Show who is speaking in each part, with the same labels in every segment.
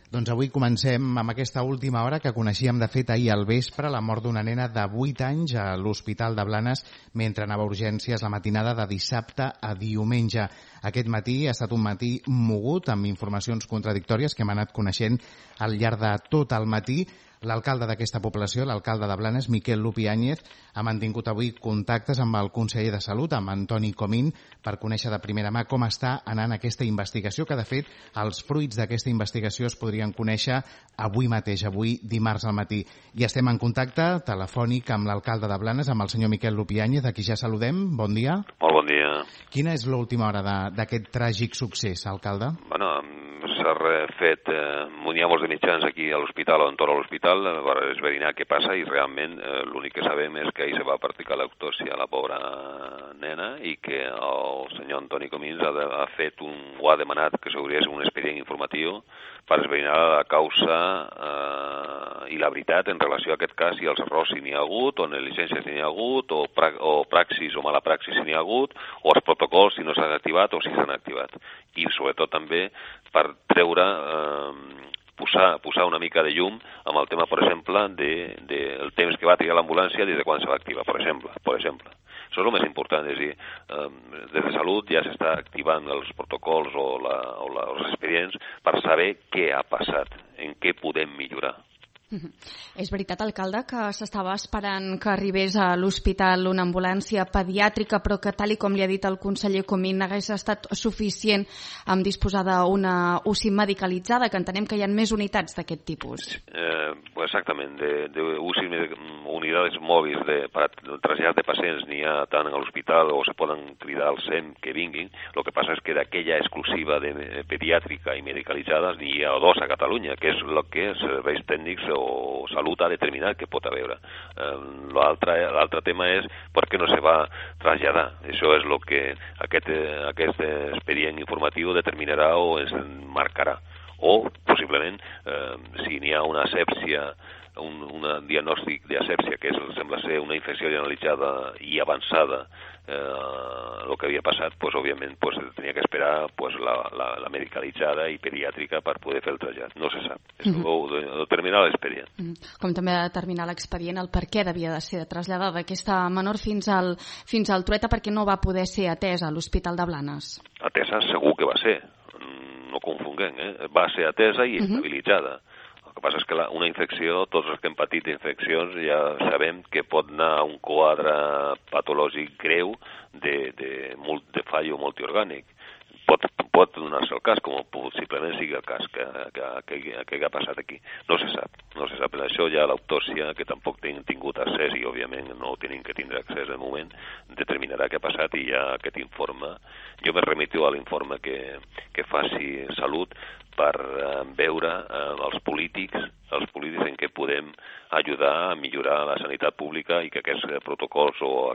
Speaker 1: Doncs avui comencem amb aquesta última hora que coneixíem de fet ahir al vespre la mort d'una nena de 8 anys a l'Hospital de Blanes mentre anava a urgències la matinada de dissabte a diumenge. Aquest matí ha estat un matí mogut amb informacions contradictòries que hem anat coneixent al llarg de tot el matí. L'alcalde d'aquesta població, l'alcalde de Blanes, Miquel Lupi Áñez, ha mantingut avui contactes amb el conseller de Salut, amb Antoni Comín, per conèixer de primera mà com està anant aquesta investigació, que de fet els fruits d'aquesta investigació es podrien conèixer avui mateix, avui dimarts al matí. I estem en contacte telefònic amb l'alcalde de Blanes, amb el senyor Miquel Lupi Áñez, a qui ja saludem. Bon dia.
Speaker 2: Molt bon dia.
Speaker 1: Quina és l'última hora d'aquest tràgic succés, alcalde?
Speaker 2: Bueno, s'ha fet hi ha molts de mitjans aquí a l'hospital o entorn a l'hospital per esbrinar què passa i realment l'únic que sabem és que ahir se va practicar l'autòpsia a la pobra nena i que el senyor Antoni Comín ha demanat que s'obrís un expedient informatiu per esbrinar la causa i la veritat en relació a aquest cas i els errors si n'hi ha hagut o negligències si n'hi ha hagut o praxis o mala praxis si n'hi ha hagut o els protocols si no s'han activat o si s'han activat i sobretot també per treure posar una mica de llum amb el tema, per exemple, del temps que va trigar l'ambulància des de quan se va activar, per exemple. Això és el més important, és a dir, des de Salut ja s'està activant els protocols o els expedients per saber què ha passat, en què podem millorar.
Speaker 3: És veritat, alcalde, que s'estava esperant que arribés a l'hospital una ambulància pediàtrica, però que, tal com li ha dit el conseller Comín, hagués estat suficient amb disposar d'una UCI medicalitzada, que entenem que hi ha més unitats d'aquest tipus.
Speaker 2: Exactament, de UCI, unitats mòbils per trasllat de pacients n'hi ha tant a l'hospital o se poden cridar al SEM que vinguin. El que passa és que d'aquella exclusiva de pediàtrica i medicalitzada n'hi ha dos a Catalunya, que és el que els serveis tècnics o Salut ha determinat que pot haver. L'altre tema és per què no se va traslladar. Això és el que aquest expedient informatiu determinarà o ens marcarà. O, possiblement, si n'hi ha una asèpsia, un diagnòstic d'asèpsia, que sembla ser una infecció generalitzada i avançada, el que havia passat, òbviament, tenia que esperar la medicalitzada i pediàtrica per poder fer el trasllat. No se sap. Ho determinarà l'expedient.
Speaker 3: Com també ha de determinar l'expedient el per què devia de ser traslladada aquesta menor fins al Trueta, perquè no va poder ser atesa a l'Hospital de Blanes.
Speaker 2: Atesa segur que va ser. No confonguem, va ser atesa i estabilitzada. El que passa és que una infecció, tots els que hem patit infeccions, ja sabem que pot anar a un quadre patològic greu de fallo multiorgànic. Pot donar-se el cas, com possiblement sigui el cas que ha passat aquí. No se sap. Per això ja l'autòpsia, que tampoc hem tingut accés i òbviament no tenim que tindre accés de moment, determinarà què ha passat i ja aquest informe, jo me remito a l'informe que faci Salut per veure els polítics en què podem ajudar a millorar la sanitat pública i que aquests protocols o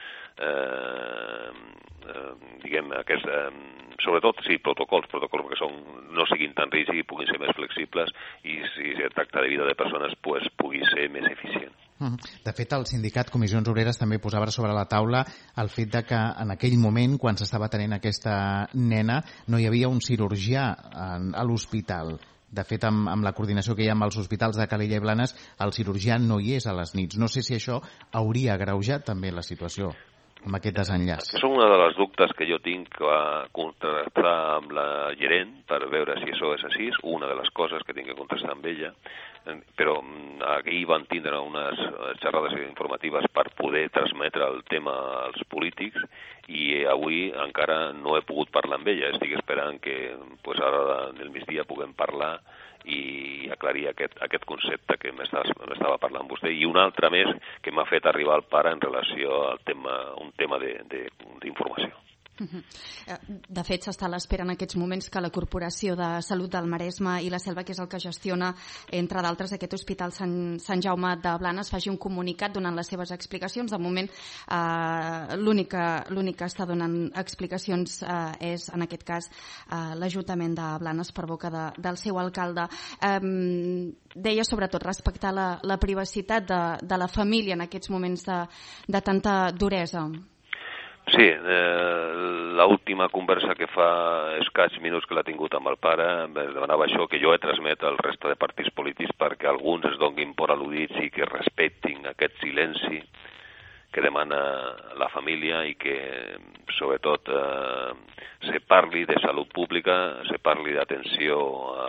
Speaker 2: sobretot, sí, protocols perquè no siguin tan rígids i puguin ser més flexibles i si es tracta de vida de persones, pugui ser més eficient.
Speaker 1: De fet, el sindicat Comissions Obreres també posava sobre la taula el fet de que en aquell moment, quan s'estava tenint aquesta nena, no hi havia un cirurgià a l'hospital. De fet, amb la coordinació que hi ha amb els hospitals de Calella i Blanes, el cirurgià no hi és a les nits. No sé si això hauria agreujat també la situació amb aquest desenllaç.
Speaker 2: És una de les dubtes que jo tinc que contrastar amb la gerent per veure si això és així, una de les coses que tinc que contrastar amb ella, però ahir van tindre unes xerrades informatives per poder transmetre el tema als polítics i avui encara no he pogut parlar amb ella. Estic esperant que ara del migdia puguem parlar i aclarir aquest concepte que m'estava parlant vostè i un altre més que m'ha fet arribar al pare en relació al un tema d'informació.
Speaker 3: De fet, s'està a l'espera en aquests moments que la Corporació de Salut del Maresme i la Selva, que és el que gestiona, entre d'altres, aquest Hospital Sant Jaume de Blanes, faci un comunicat donant les seves explicacions. De moment, l'únic que està donant explicacions és, en aquest cas, l'Ajuntament de Blanes per boca del seu alcalde. Deia, sobretot, respectar la privacitat de la família en aquests moments de tanta duresa.
Speaker 2: Sí, l'última conversa que fa escaig minuts que l'ha tingut amb el pare em demanava això, que jo he transmet al resta de partits polítics perquè alguns es donguin per al·ludits i que respectin aquest silenci que demana la família i que, sobretot, se parli de salut pública, se parli d'atenció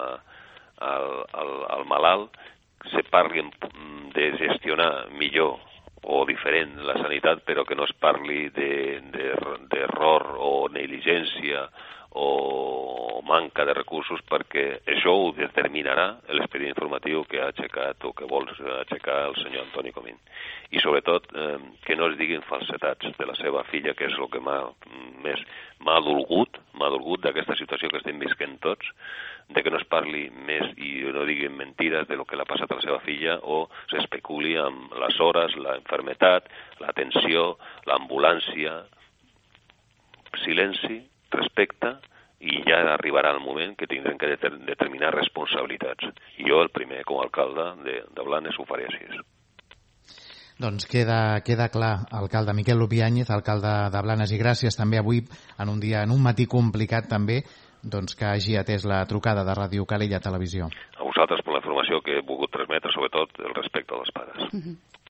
Speaker 2: al malalt, se parli de gestionar millor o diferent la sanitat, però que no es parli d'error o negligència o manca de recursos, perquè això ho determinarà l'expedient informatiu que ha aixecat o que vol aixecar el senyor Antoni Comín. I sobretot que no es diguin falsetats de la seva filla, que és el que m'ha dolgut d'aquesta situació que estem visquent tots, de que no es parli més i no diguin mentides de lo que l'ha passat a la seva filla o s'especuli amb les hores, la infermetat, l'atenció, l'ambulància. Silenci, respecte, i ja arribarà el moment que tindrem que determinar responsabilitats. I jo, el primer, com a alcalde de Blanes, ho faré així.
Speaker 1: Doncs queda clar, alcalde Miquel Lupiáñez, alcalde de Blanes, i gràcies també avui, en un matí complicat també, doncs que hagi atès la trucada de Ràdio Calella Televisió.
Speaker 2: A vosaltres per la informació que he volgut transmetre, sobretot el respecte dels pares.